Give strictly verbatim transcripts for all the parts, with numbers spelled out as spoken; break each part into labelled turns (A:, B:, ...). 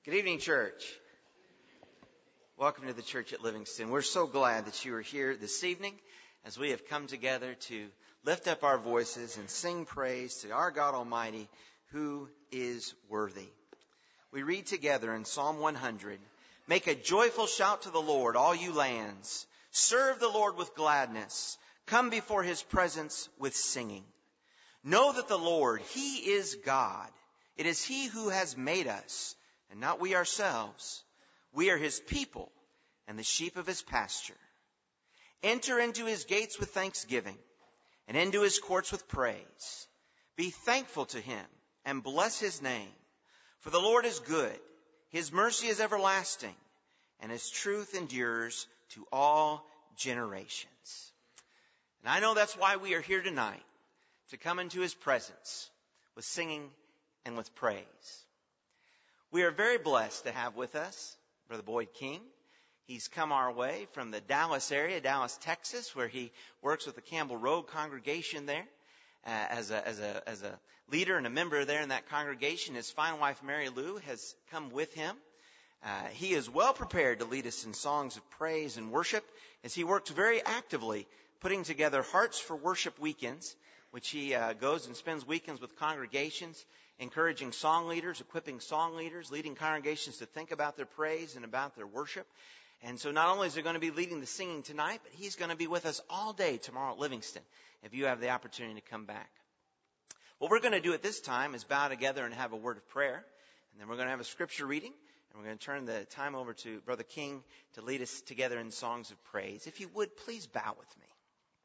A: Good evening, church. Welcome to the church at Livingston. We're so glad that you are here this evening as we have come together to lift up our voices and sing praise to our God Almighty, who is worthy. We read together in Psalm one hundred, "Make a joyful shout to the Lord, all you lands. Serve the Lord with gladness. Come before his presence with singing. Know that the Lord, he is God. It is he who has made us, and not we ourselves. We are his people and the sheep of his pasture. Enter into his gates with thanksgiving and into his courts with praise. Be thankful to him and bless his name. For the Lord is good. His mercy is everlasting, and his truth endures to all generations." And I know that's why we are here tonight, to come into his presence with singing and with praise. We are very blessed to have with us Brother Boyd King. He's come our way from the Dallas area, Dallas, Texas, where he works with the Campbell Road congregation there uh, as a as a as a leader and a member there in that congregation. His fine wife Mary Lou has come with him. Uh, he is well prepared to lead us in songs of praise and worship as he works very actively putting together Hearts for Worship weekends, which he uh, goes and spends weekends with congregations, encouraging song leaders, equipping song leaders, leading congregations to think about their praise and about their worship. And so not only is he going to be leading the singing tonight, but he's going to be with us all day tomorrow at Livingston, if you have the opportunity to come back. What we're going to do at this time is bow together and have a word of prayer. And then we're going to have a scripture reading. And we're going to turn the time over to Brother King to lead us together in songs of praise. If you would, please bow with me.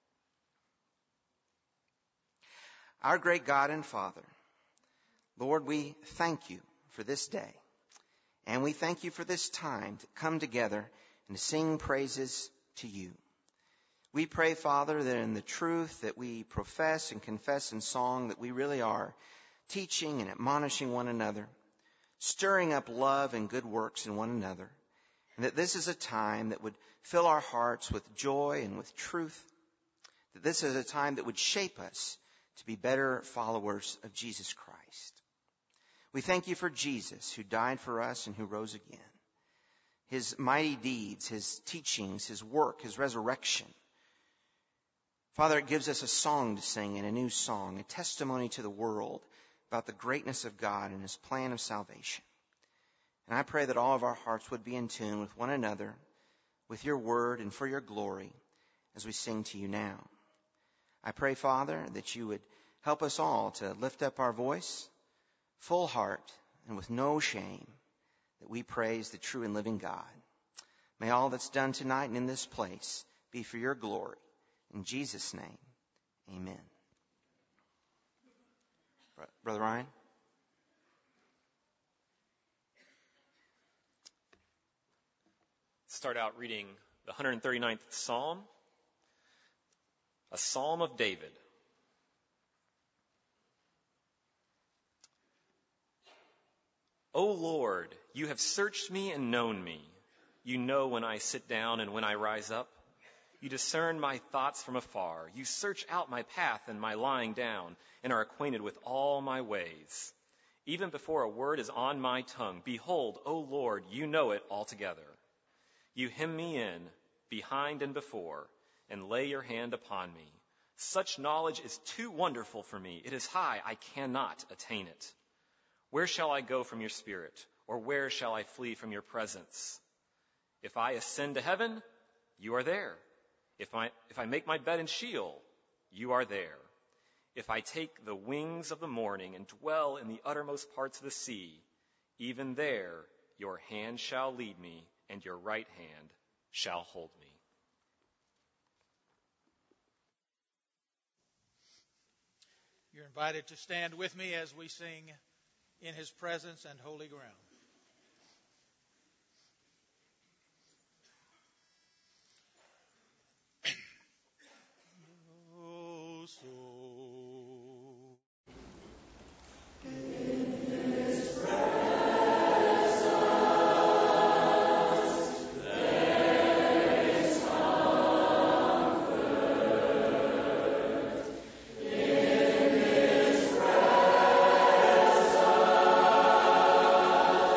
A: Our great God and Father, Lord, we thank you for this day, and we thank you for this time to come together and to sing praises to you. We pray, Father, that in the truth that we profess and confess in song, that we really are teaching and admonishing one another, stirring up love and good works in one another, and that this is a time that would fill our hearts with joy and with truth, that this is a time that would shape us to be better followers of Jesus Christ. We thank you for Jesus, who died for us and who rose again. His mighty deeds, his teachings, his work, his resurrection. Father, it gives us a song to sing and a new song, a testimony to the world about the greatness of God and his plan of salvation. And I pray that all of our hearts would be in tune with one another, with your word and for your glory as we sing to you now. I pray, Father, that you would help us all to lift up our voice, full heart, and with no shame, that we praise the true and living God. May all that's done tonight and in this place be for your glory. In Jesus' name, amen. Brother Ryan?
B: Start out reading the one hundred thirty-ninth Psalm, a Psalm of David. O Lord, you have searched me and known me. You know when I sit down and when I rise up. You discern my thoughts from afar. You search out my path and my lying down, and are acquainted with all my ways. Even before a word is on my tongue, behold, O Lord, you know it altogether. You hem me in, behind and before, and lay your hand upon me. Such knowledge is too wonderful for me. It is high, I cannot attain it. Where shall I go from your spirit, or where shall I flee from your presence? If I ascend to heaven, you are there. If I, if I make my bed in Sheol, you are there. If I take the wings of the morning and dwell in the uttermost parts of the sea, even there your hand shall lead me, and your right hand shall hold me.
C: You're invited to stand with me as we sing In His Presence and Holy Ground. Oh, so
D: In His presence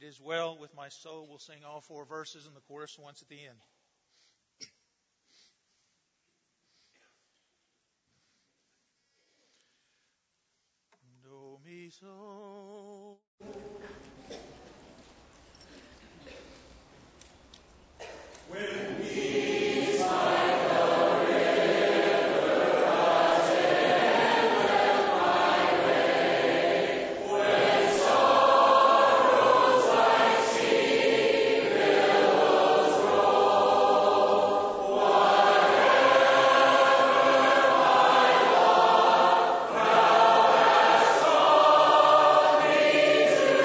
C: It is well with my soul. We'll sing all four verses and the chorus once at the end. Do me so.
D: When we to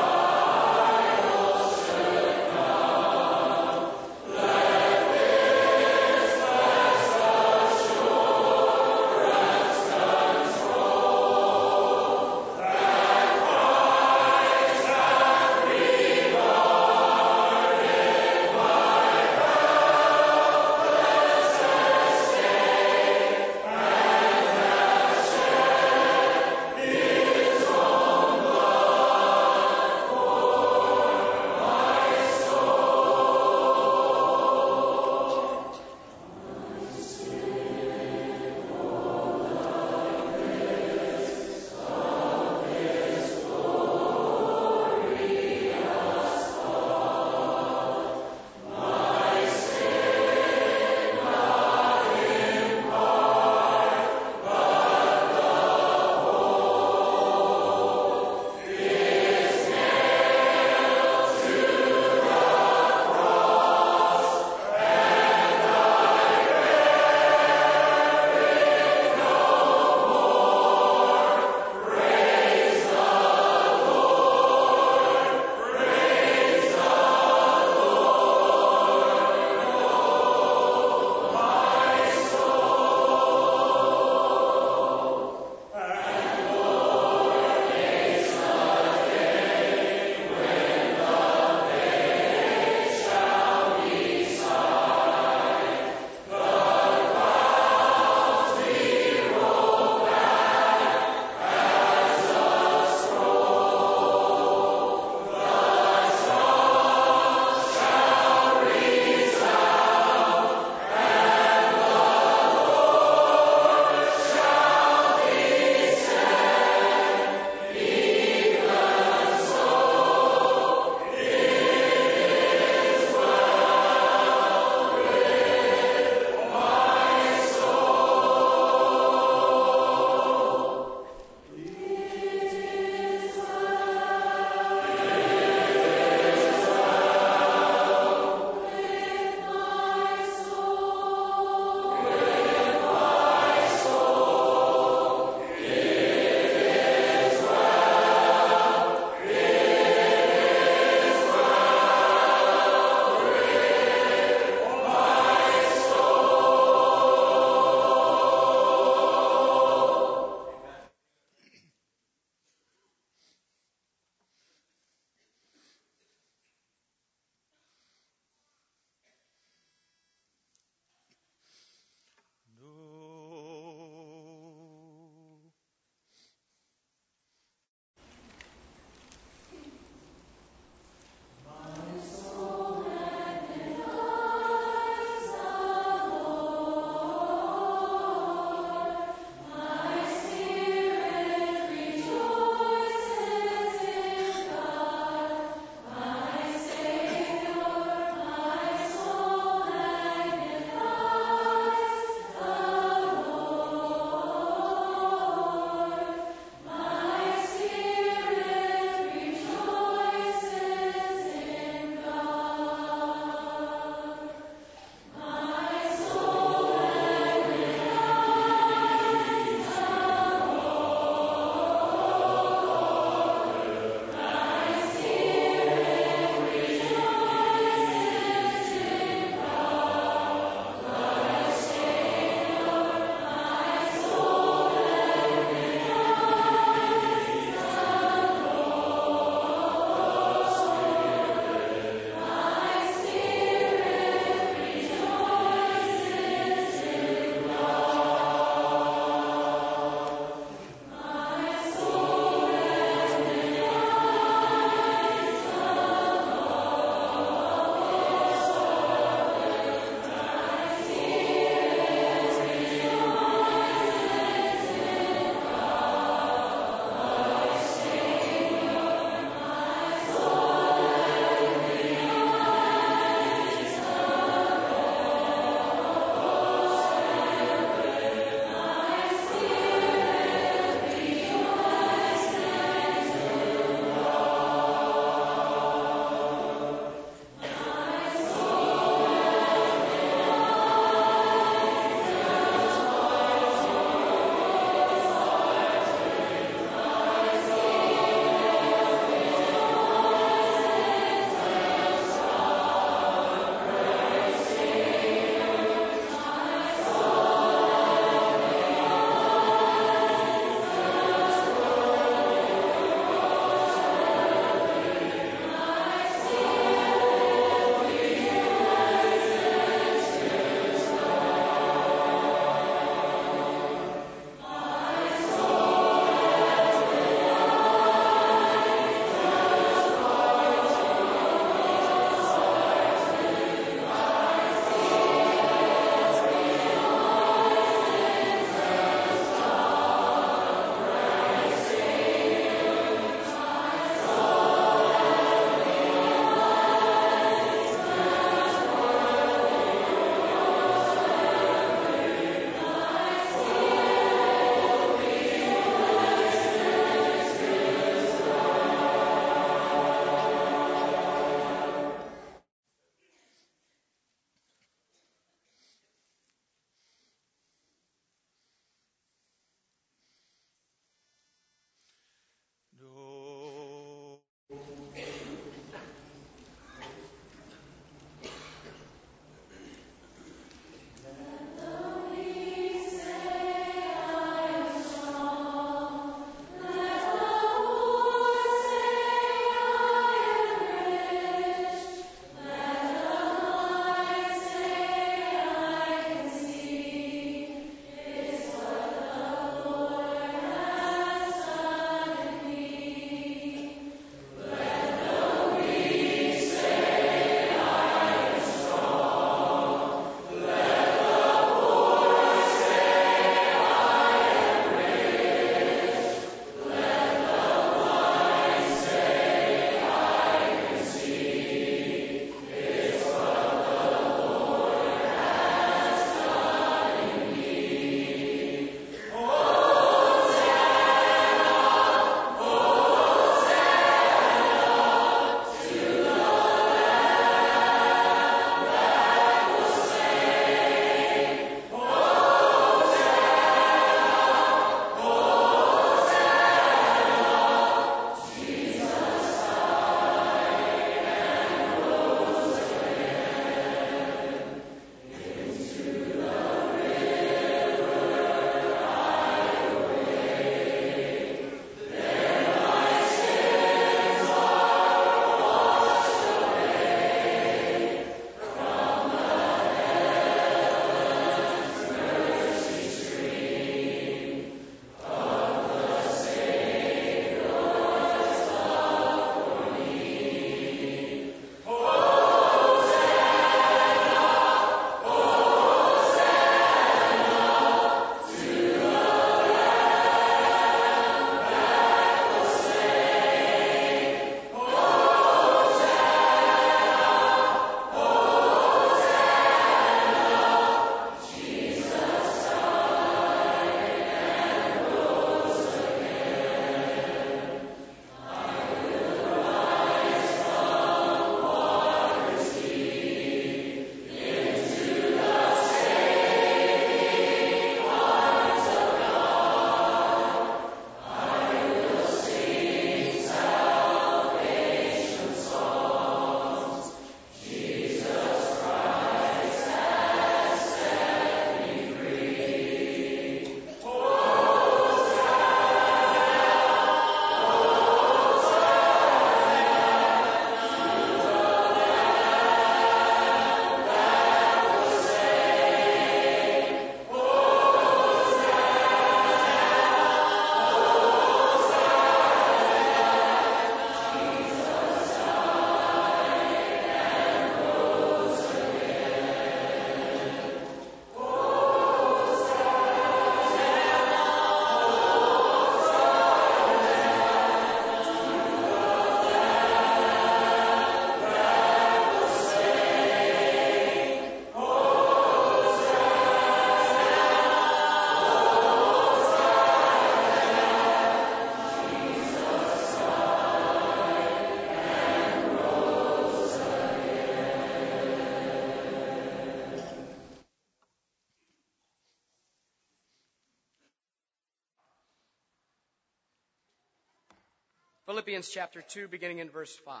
E: Philippians chapter two, beginning in verse five.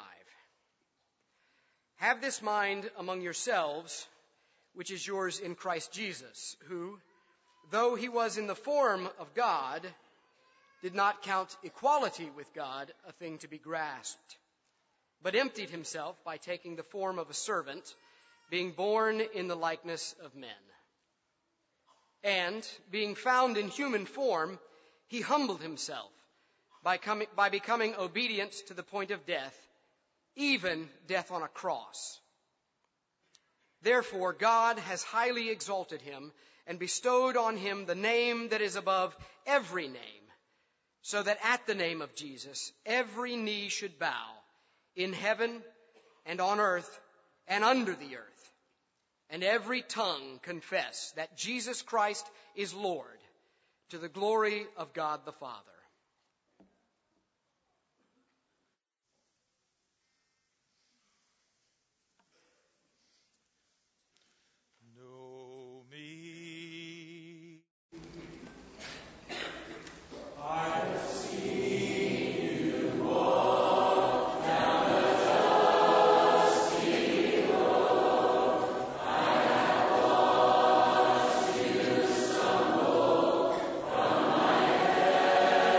E: Have this mind among yourselves, which is yours in Christ Jesus, who, though he was in the form of God, did not count equality with God a thing to be grasped, but emptied himself by taking the form of a servant, being born in the likeness of men. And, being found in human form, he humbled himself by, coming, by becoming obedient to the point of death, even death on a cross. Therefore, God has highly exalted him and bestowed on him the name that is above every name, so that at the name of Jesus every knee should bow, in heaven and on earth and under the earth, and every tongue confess that Jesus Christ is Lord, to the glory of God the Father.
C: Know me.
D: I have seen you walk down the dusty road. I have watched you stumble from my heavenly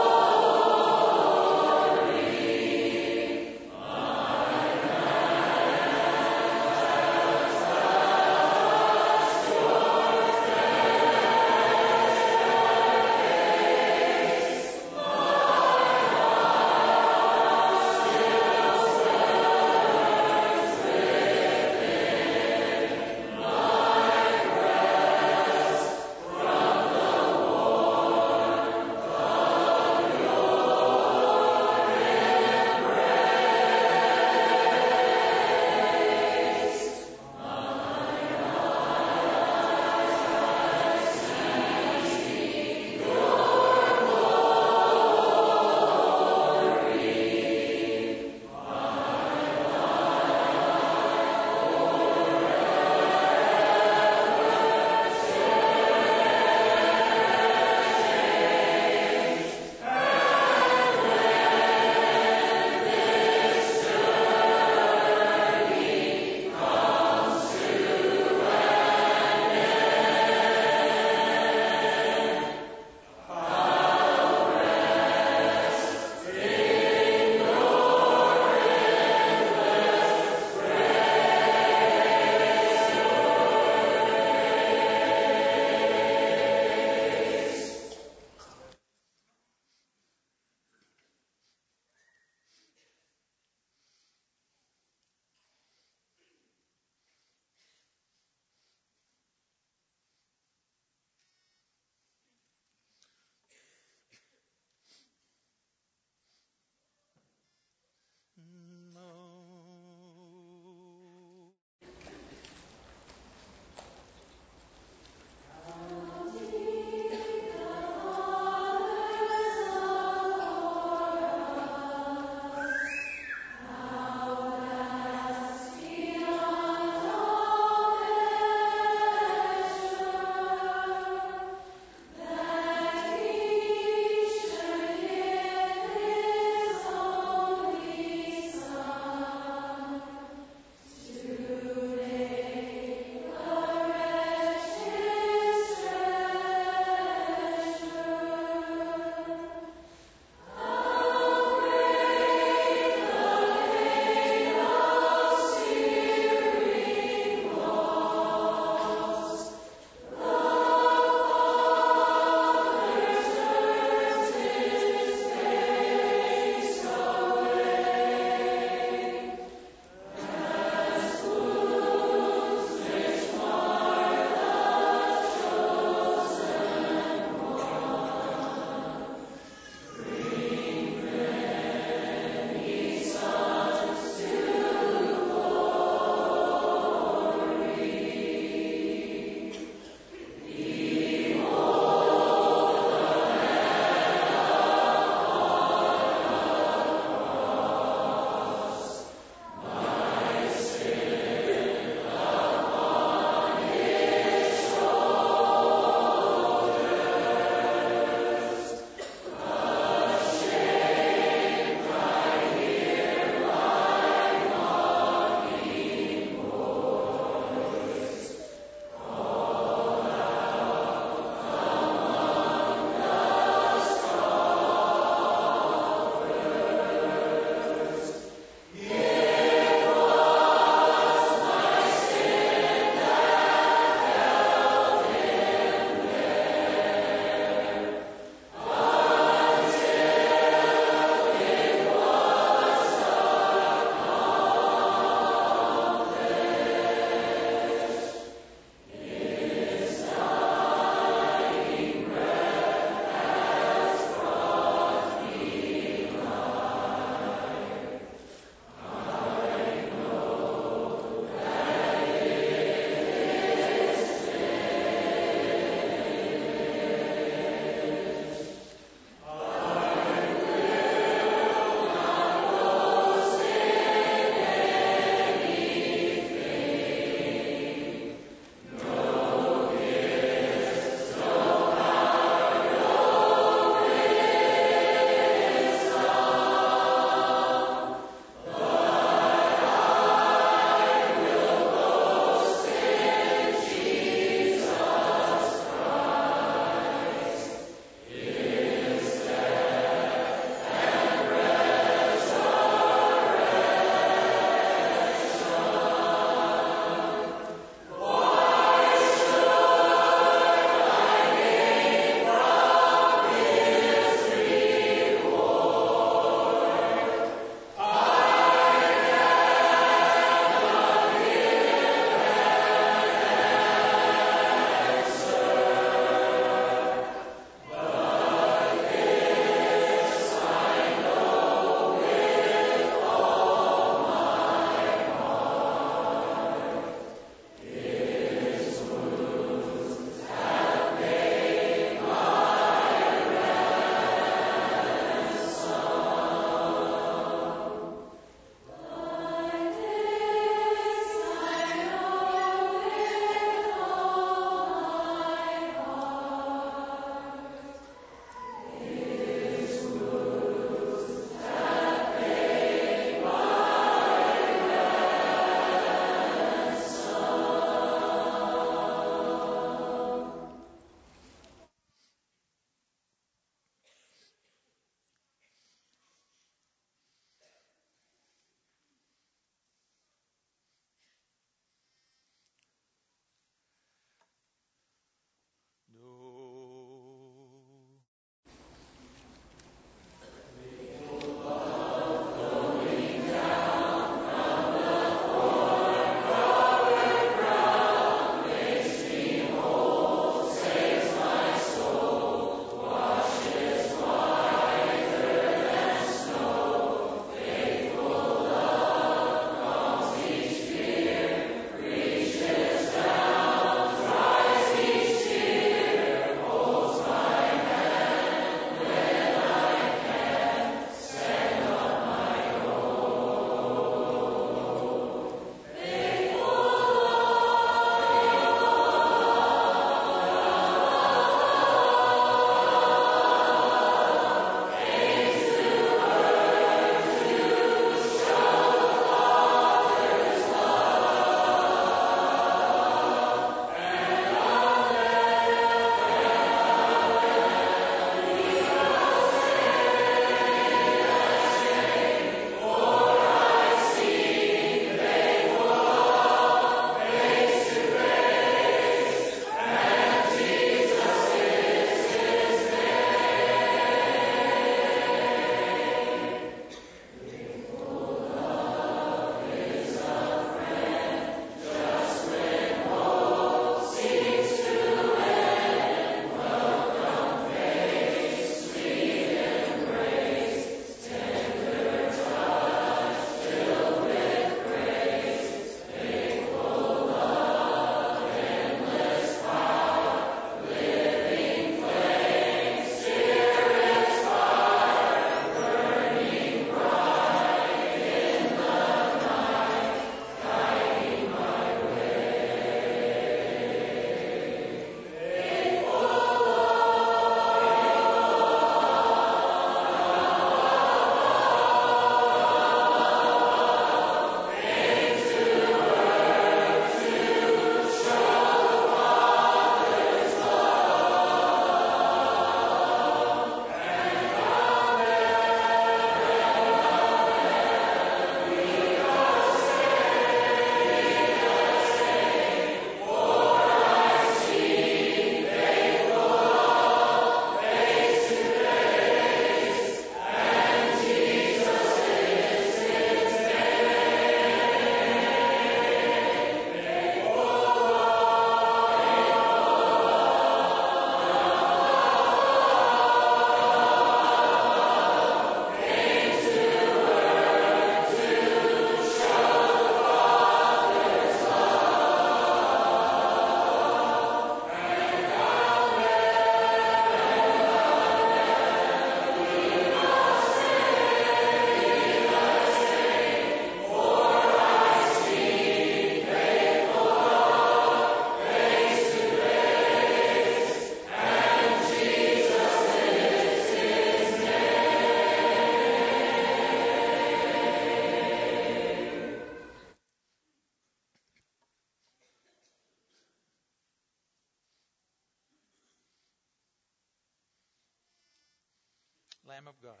C: Lamb of God.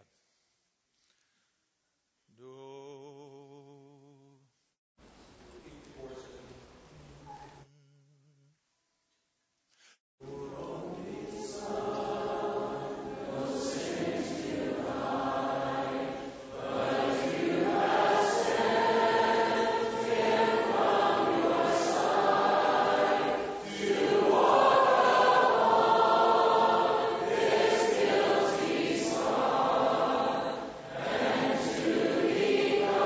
C: Do.
D: To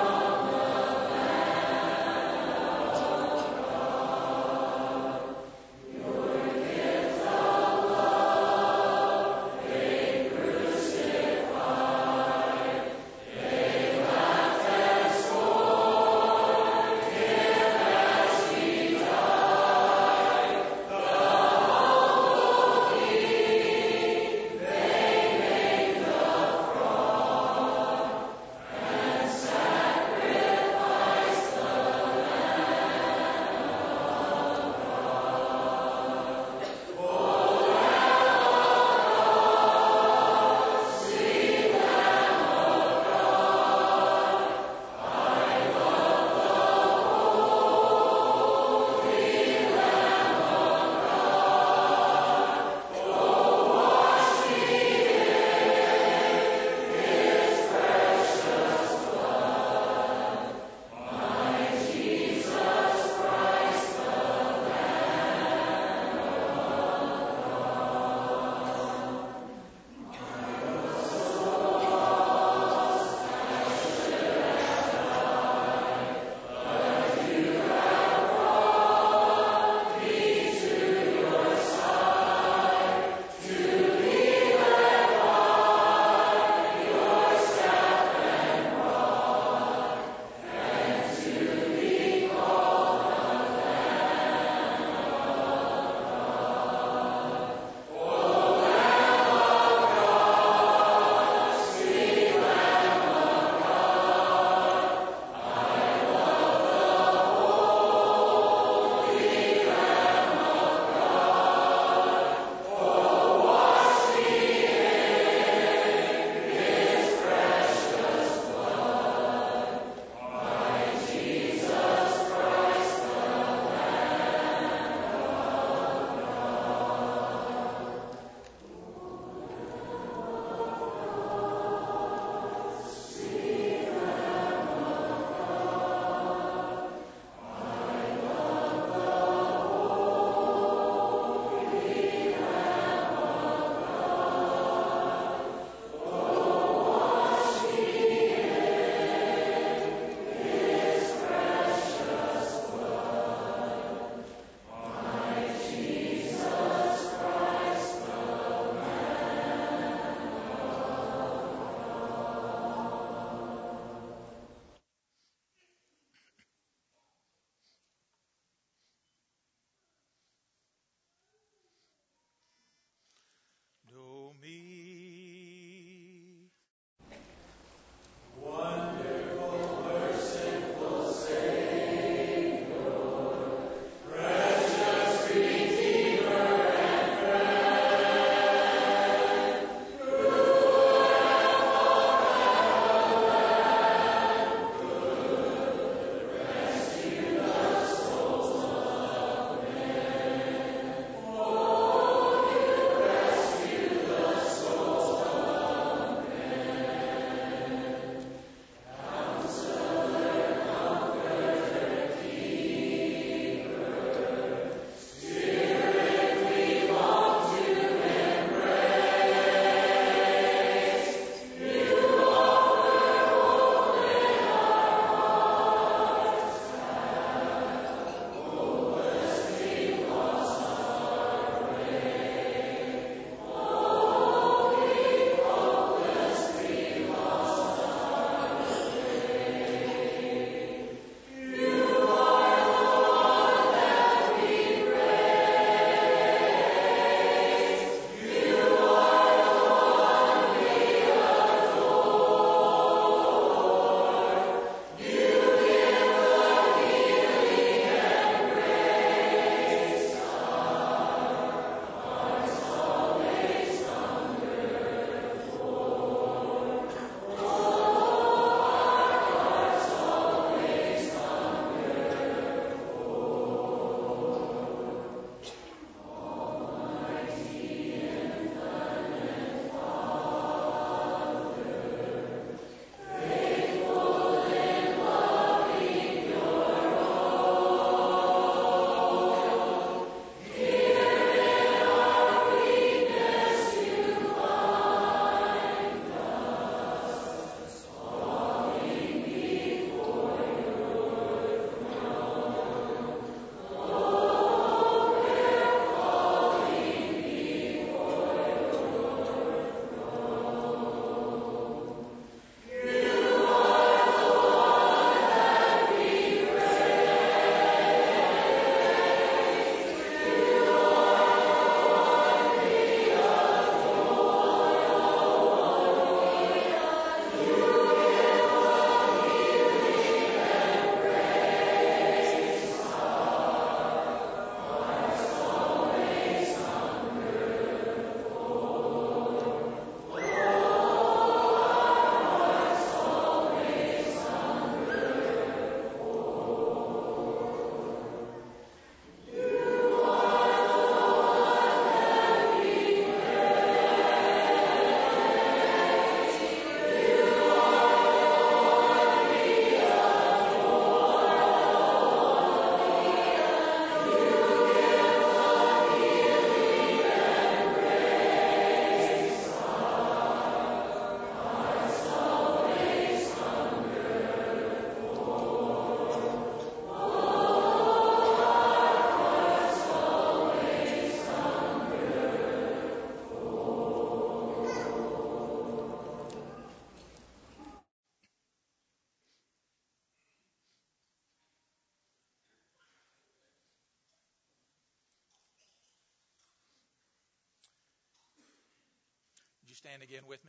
C: stand again with me?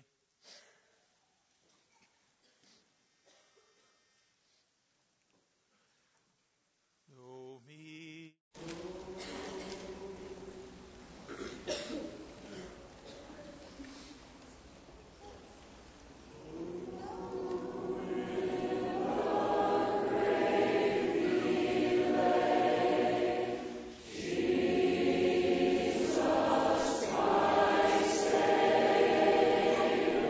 C: Know me.
D: Jesus, my Savior.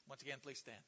C: Once again, please stand.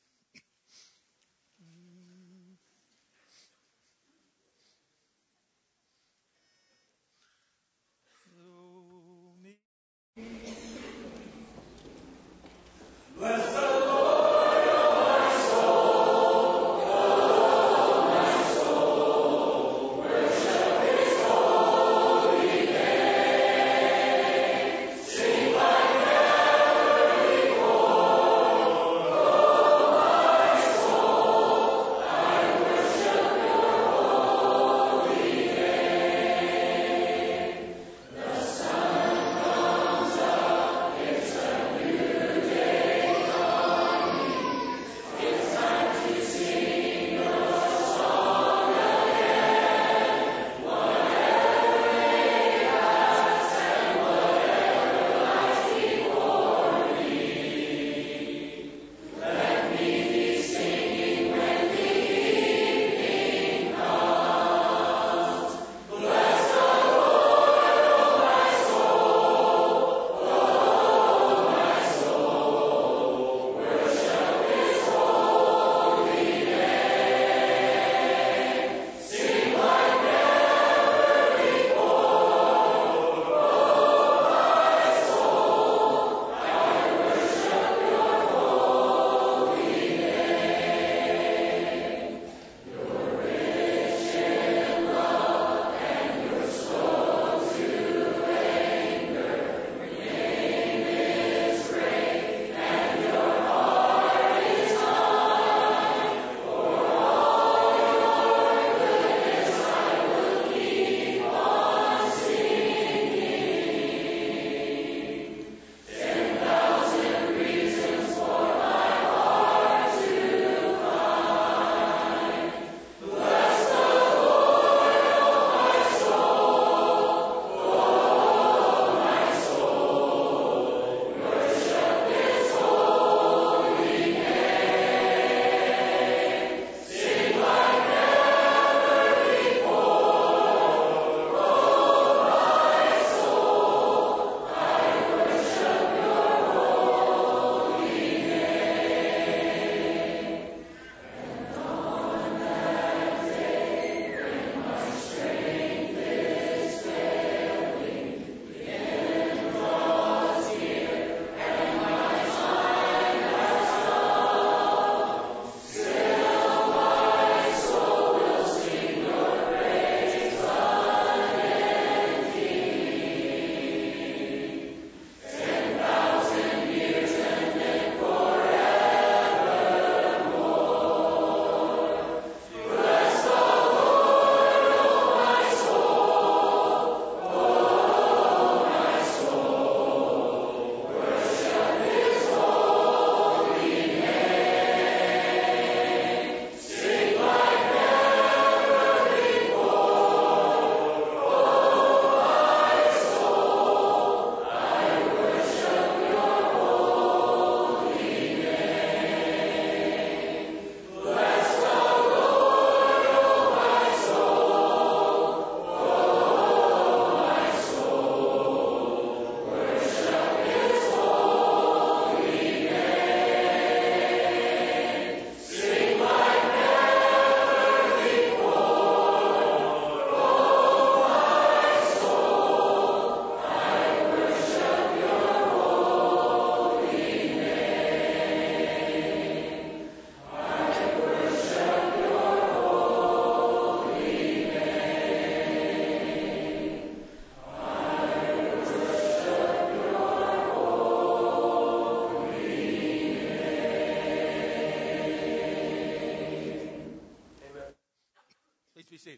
C: Be seated.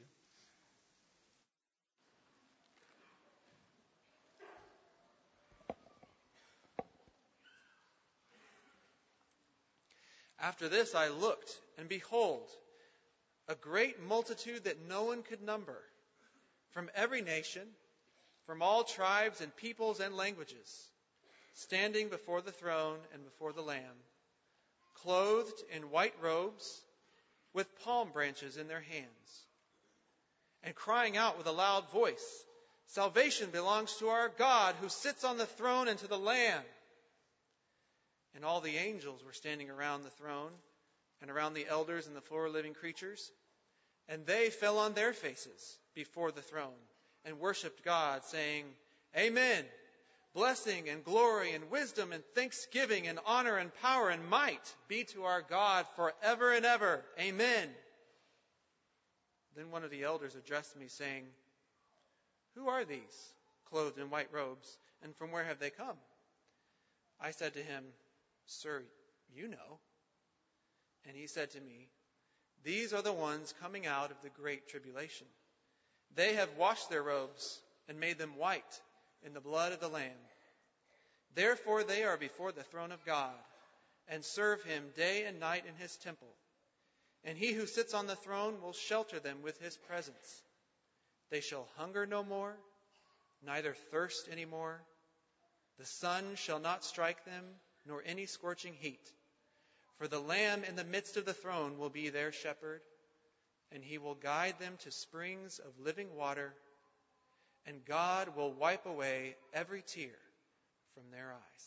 C: After this I looked, and behold, a great multitude that no one could number, from every nation, from all tribes and peoples and languages, standing before the throne and before the Lamb, clothed in white robes, with palm branches in their hands, and crying out with a loud voice, "Salvation belongs to our God who sits on the throne and to the Lamb." And all the angels were standing around the throne and around the elders and the four living creatures. And they fell on their faces before the throne and worshipped God, saying, Amen. Blessing and glory and wisdom and thanksgiving and honor and power and might be to our God forever and ever. Amen. Then one of the elders addressed me, saying, Who are these, clothed in white robes, and from where have they come? I said to him, Sir, you know. And he said to me, These are the ones coming out of the great tribulation. They have washed their robes and made them white in the blood of the Lamb. Therefore they are before the throne of God and serve him day and night in his temple. And he who sits on the throne will shelter them with his presence. They shall hunger no more, neither thirst any more. The sun shall not strike them, nor any scorching heat. For the Lamb in the midst of the throne will be their shepherd, and he will guide them to springs of living water, and God will wipe away every tear from their eyes.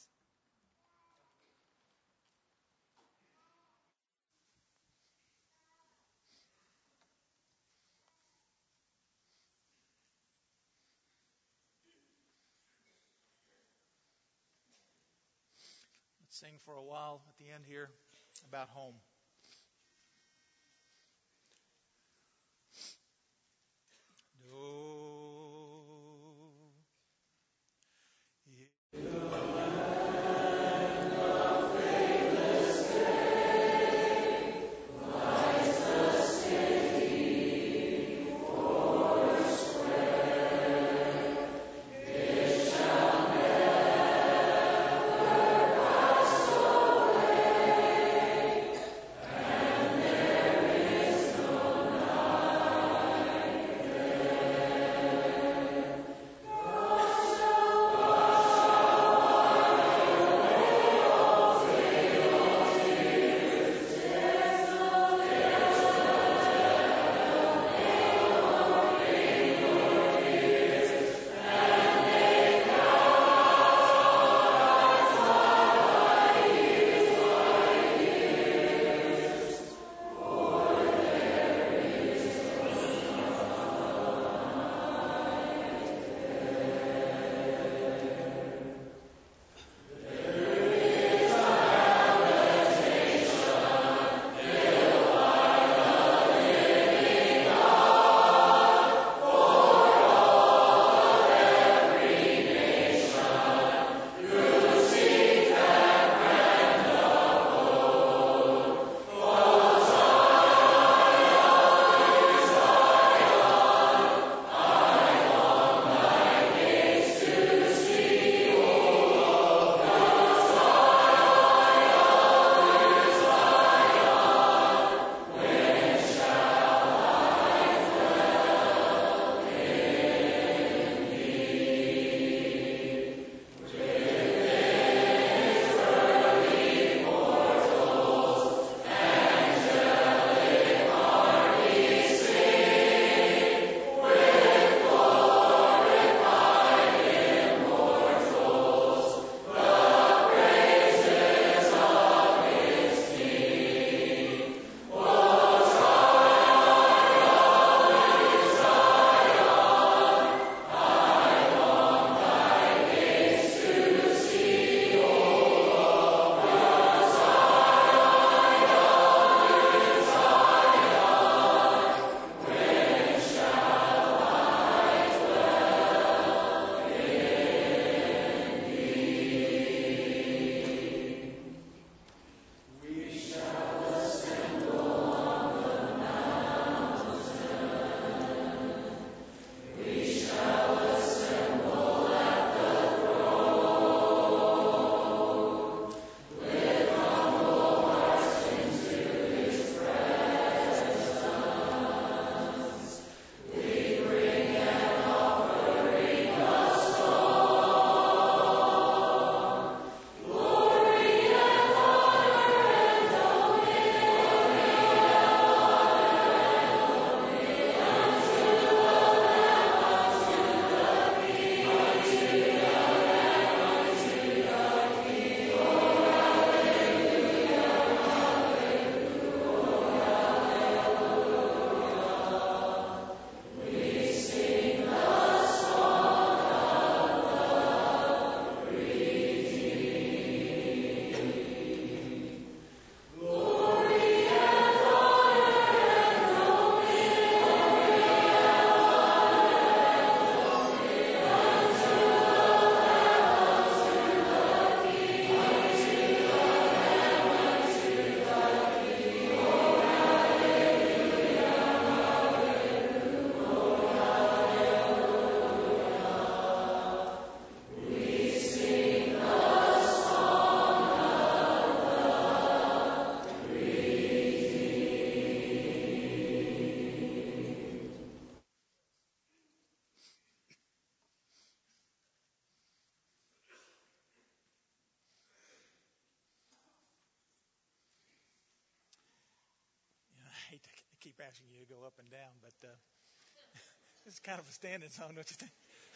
F: Let's sing for a while at the end here about home. No. keep asking you to go up and down, but uh, this is kind of a standing song, don't you think?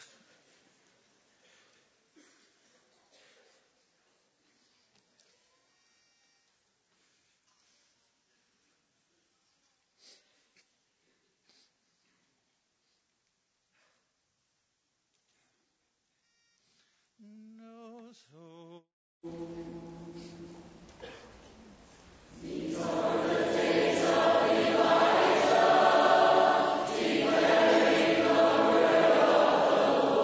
F: No, so.
D: Elijah, declaring the word of the Lord.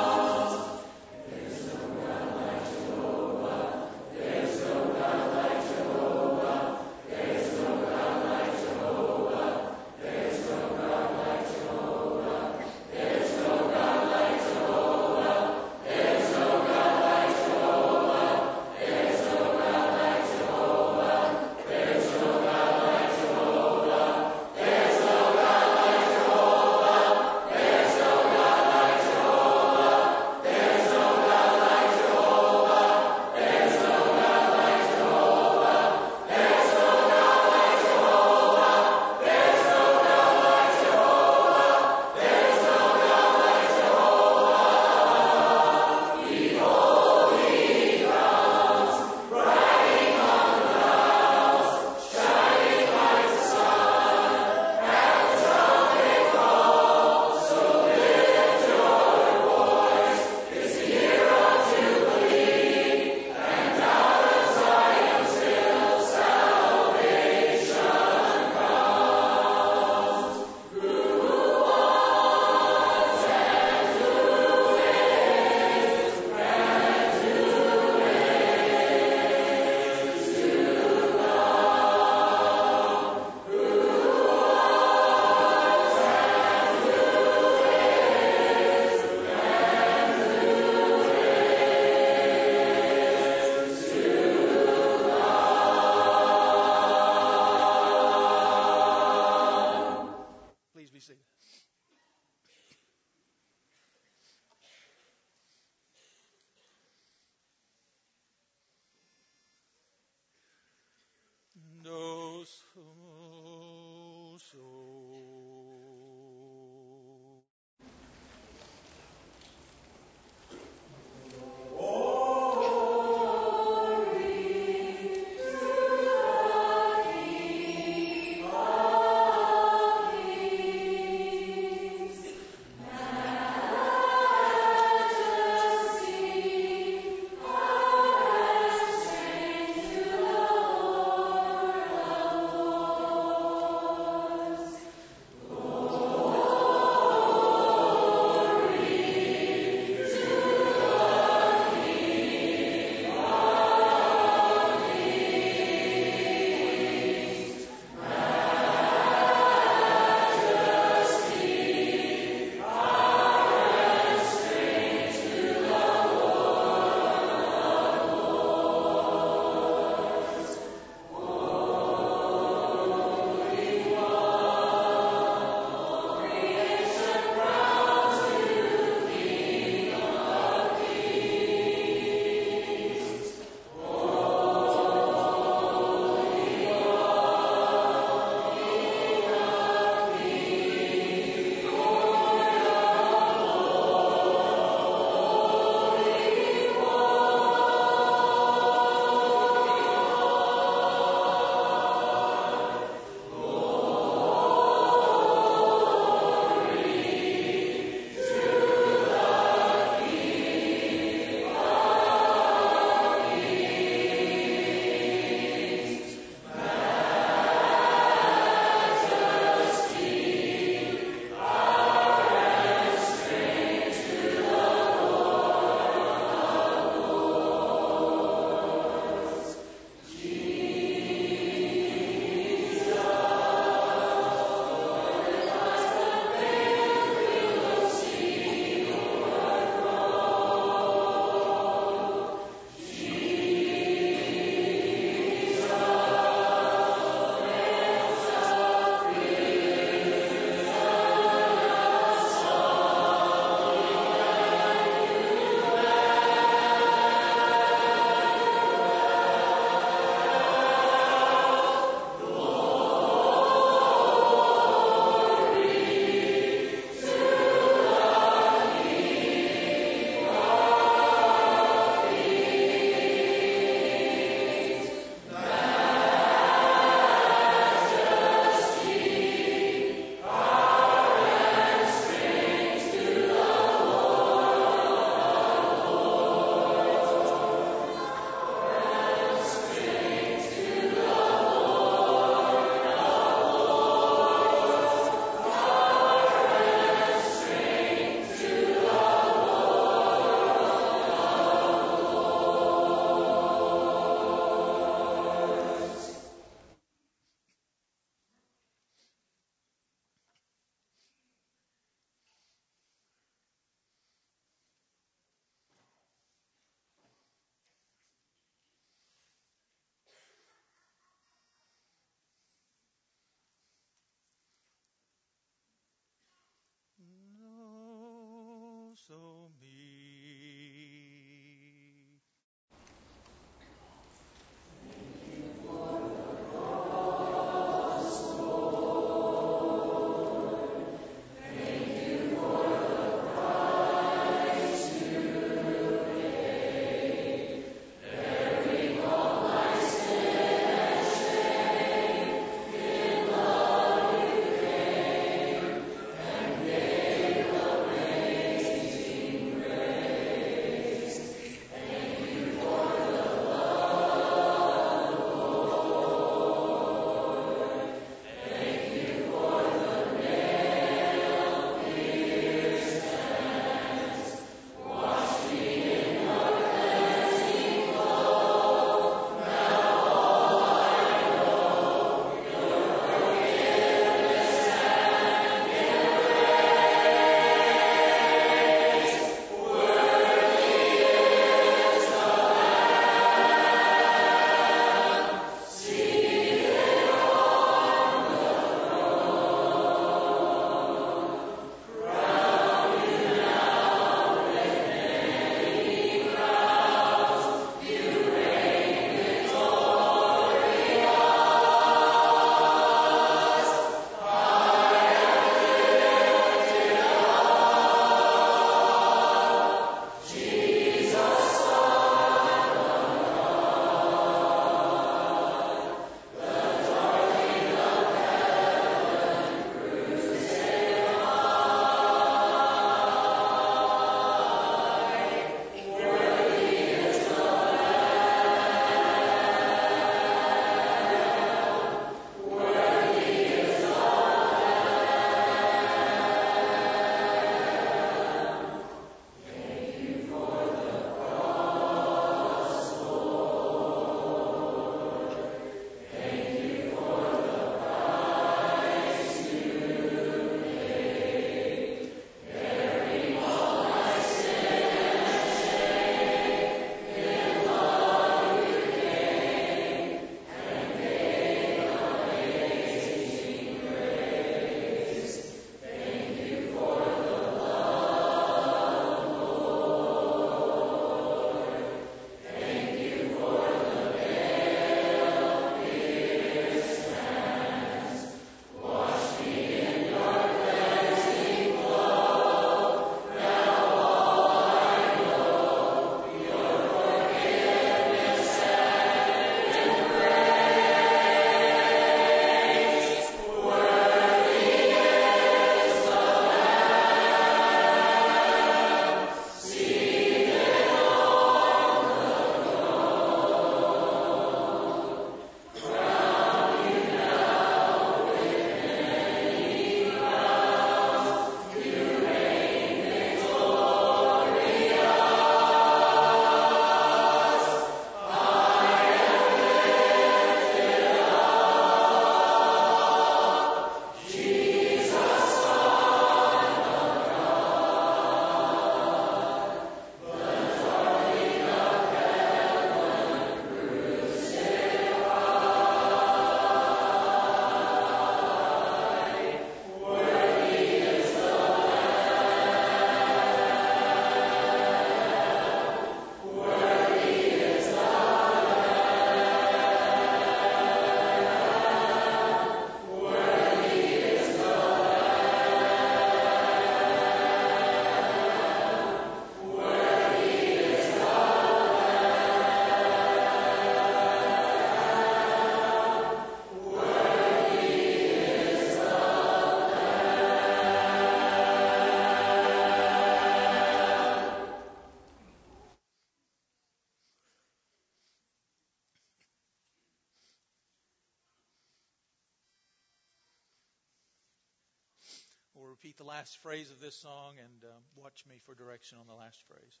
F: repeat the last phrase of this song and um, watch me for direction on the last phrase.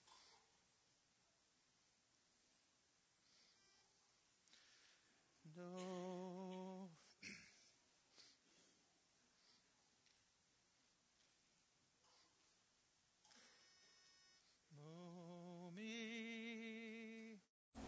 F: No. Know me.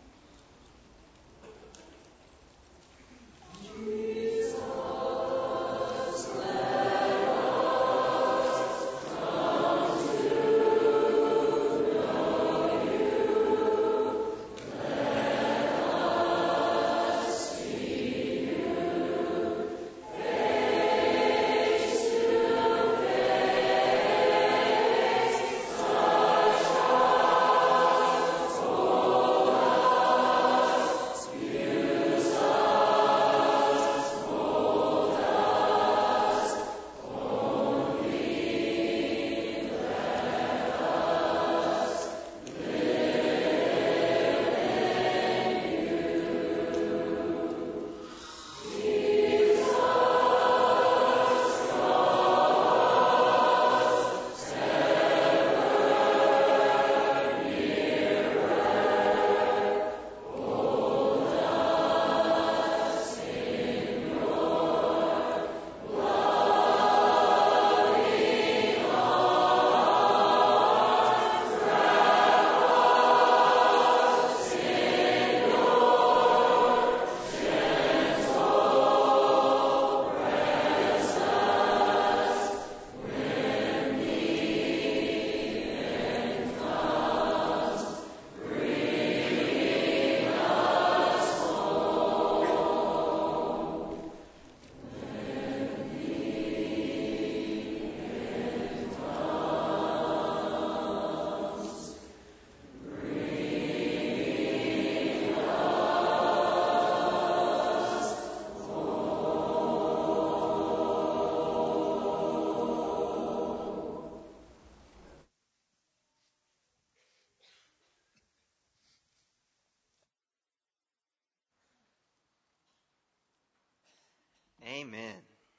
A: Amen.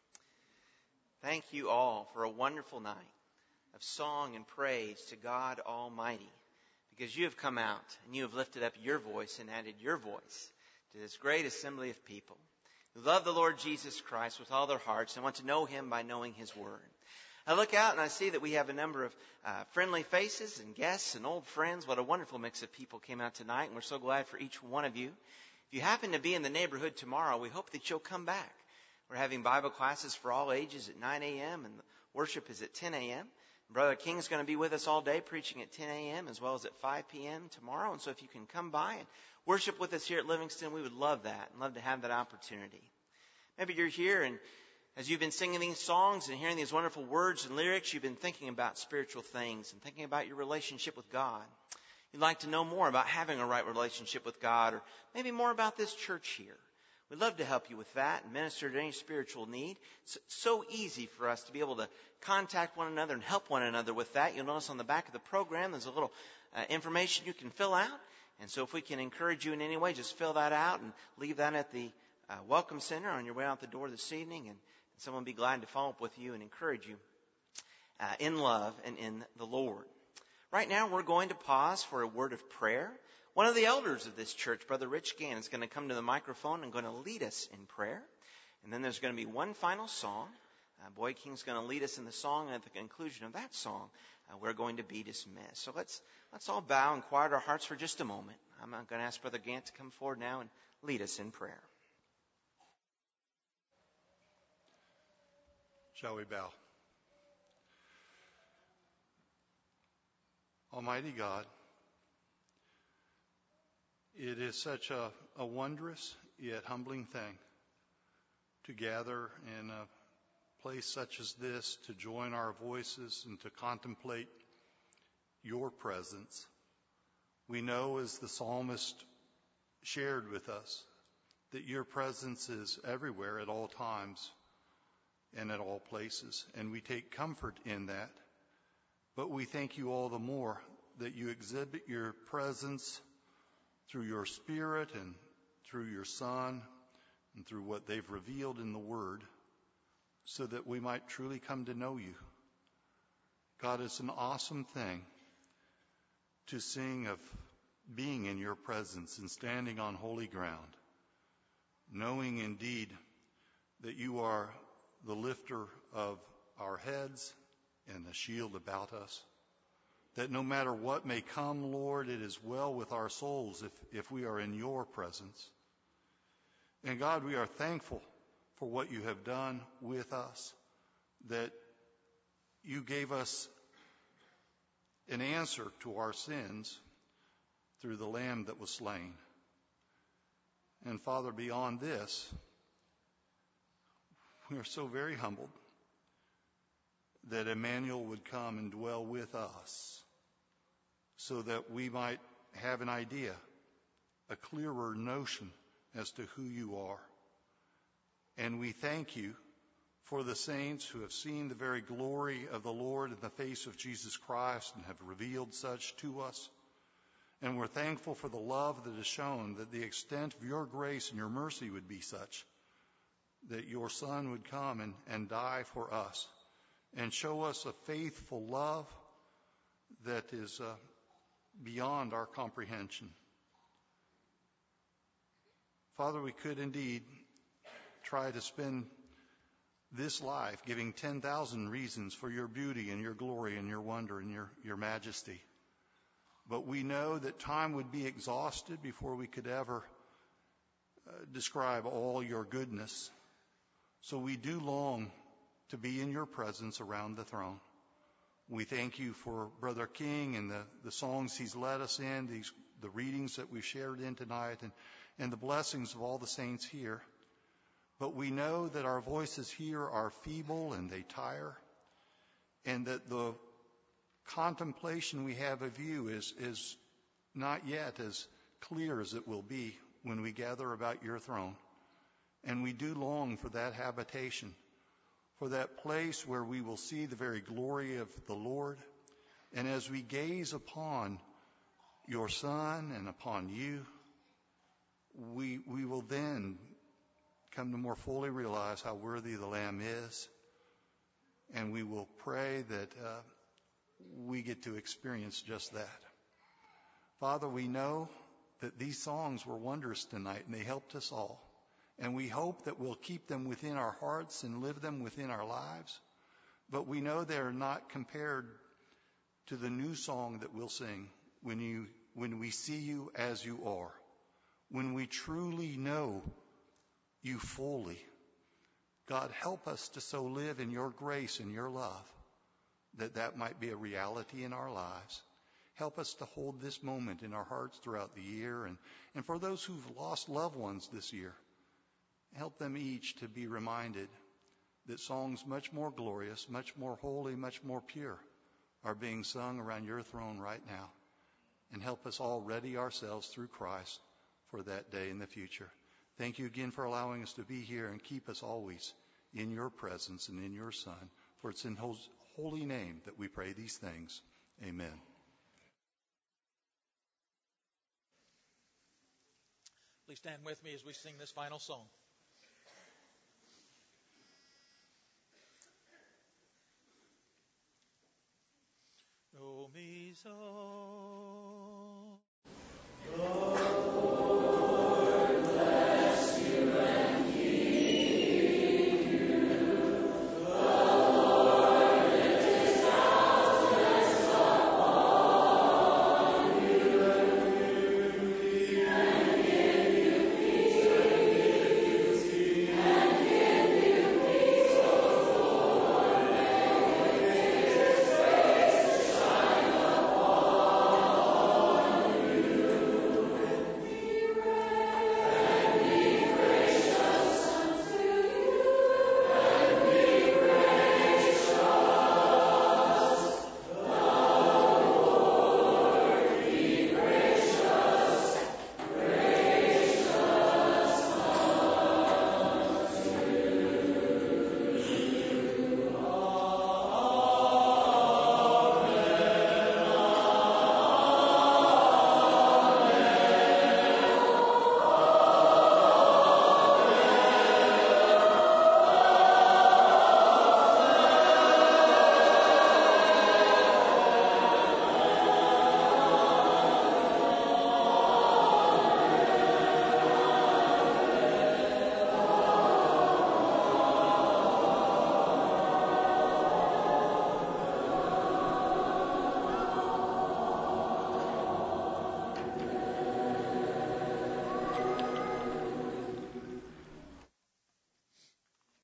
A: Thank you all for a wonderful night of song and praise to God Almighty, because you have come out and you have lifted up your voice and added your voice to this great assembly of people who love the Lord Jesus Christ with all their hearts and want to know Him by knowing His Word. I look out and I see that we have a number of uh, friendly faces and guests and old friends. What a wonderful mix of people came out tonight, and we're so glad for each one of you. If you happen to be in the neighborhood tomorrow, we hope that you'll come back. We're having Bible classes for all ages at nine a.m. and worship is at ten a.m. Brother King's going to be with us all day preaching at ten a.m. as well as at five p.m. tomorrow. And so if you can come by and worship with us here at Livingston, we would love that and love to have that opportunity. Maybe you're here and as you've been singing these songs and hearing these wonderful words and lyrics, you've been thinking about spiritual things and thinking about your relationship with God. You'd like to know more about having a right relationship with God, or maybe more about this church here. We'd love to help you with that and minister to any spiritual need. It's so easy for us to be able to contact one another and help one another with that. You'll notice on the back of the program there's a little uh, information you can fill out. And so if we can encourage you in any way, just fill that out and leave that at the uh, Welcome Center on your way out the door this evening. And someone will be glad to follow up with you and encourage you uh, in love and in the Lord. Right now we're going to pause for a word of prayer. One of the elders of this church, Brother Rich Gann, is going to come to the microphone and going to lead us in prayer. And then there's going to be one final song. Uh, Boy King's going to lead us in the song, and at the conclusion of that song, uh, we're going to be dismissed. So let's let's all bow and quiet our hearts for just a moment. I'm going to ask Brother Gann to come forward now and lead us in prayer.
G: Shall we bow? Almighty God, it is such a, a wondrous yet humbling thing to gather in a place such as this, to join our voices and to contemplate your presence. We know, as the psalmist shared with us, that your presence is everywhere at all times and at all places, and we take comfort in that. But we thank you all the more that you exhibit your presence through your Spirit and through your Son and through what they've revealed in the Word, so that we might truly come to know you. God, it's an awesome thing to sing of being in your presence and standing on holy ground, knowing indeed that you are the lifter of our heads and the shield about us, that no matter what may come, Lord, it is well with our souls if, if we are in your presence. And God, we are thankful for what you have done with us, that you gave us an answer to our sins through the Lamb that was slain. And Father, beyond this, we are so very humbled that Emmanuel would come and dwell with us so that we might have an idea, a clearer notion as to who you are. And we thank you for the saints who have seen the very glory of the Lord in the face of Jesus Christ and have revealed such to us. And we're thankful for the love that is shown, that the extent of your grace and your mercy would be such that your Son would come and, and die for us and show us a faithful love that is uh, beyond our comprehension. Father, we could indeed try to spend this life giving ten thousand reasons for your beauty and your glory and your wonder and your, your majesty. But we know that time would be exhausted before we could ever uh, describe all your goodness. So we do long to be in your presence around the throne. We thank you for Brother King and the, the songs he's led us in, these, the readings that we've shared in tonight, and, and the blessings of all the saints here. But we know that our voices here are feeble and they tire, and that the contemplation we have of you is, is not yet as clear as it will be when we gather about your throne. And we do long for that habitation, for that place where we will see the very glory of the Lord. And as we gaze upon your Son and upon you, we, we will then come to more fully realize how worthy the Lamb is. And we will pray that uh, we get to experience just that. Father, we know that these songs were wondrous tonight, and they helped us all. And we hope that we'll keep them within our hearts and live them within our lives. But we know they're not compared to the new song that we'll sing when you, when we see you as you are, when we truly know you fully. God, help us to so live in your grace and your love that that might be a reality in our lives. Help us to hold this moment in our hearts throughout the year. And, and for those who've lost loved ones this year, help them each to be reminded that songs much more glorious, much more holy, much more pure are being sung around your throne right now. And help us all ready ourselves through Christ for that day in the future. Thank you again for allowing us to be here, and keep us always in your presence and in your Son. For it's in his holy name that we pray these things. Amen.
F: Please stand with me as we sing this final song. O mis